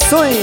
Produções.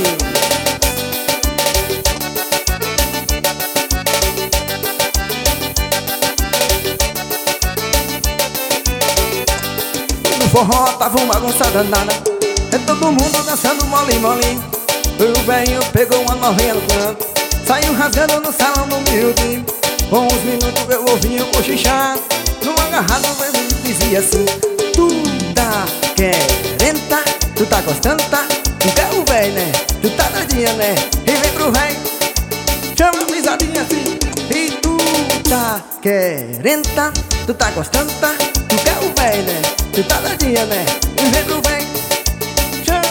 No forró tava uma bagunça danada, é todo mundo dançando mole mole. O velho pegou uma novinha no canto, saiu rasgando no salão do miúdo. Com uns minutos eu ouvi o cochichar, no agarrado o velho dizia assim: tu tá querendo, tá? Tu tá gostando, tá? Tu quer o velho, né? Tu tá doidinha, né? E vem pro velho, chama a pisadinha assim. E tu tá querendo, tá? Tu tá gostando, tá? Tu quer o velho, né? Tu tá doidinha, né? E vem pro velho, chama.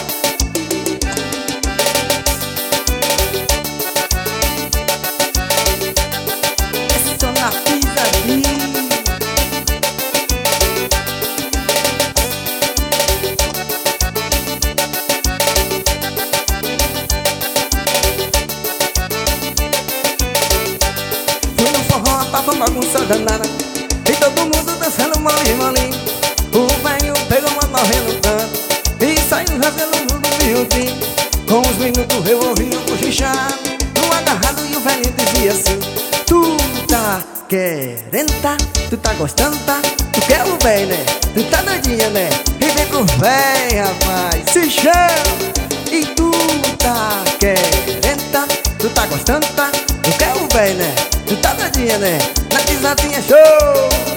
Estou na pisadinha. Tava bagunça danada, e todo mundo dançando mole mole. O velho pegou uma novinha no canto e saiu rasgando no miudinho. Com uns minutos eu ouvi o cochichar, no agarrado e o velho dizia assim: tu tá querendo, tá? Tu tá gostando, tá? Tu quer o velho, né? Tu tá doidinha, né? E vem pro velho, rapaz, se chama. E tu tá querendo, tá? Tu tá gostando, tá? Tu quer o velho, né? Tu tá doidinha, né? Na pisadinha show!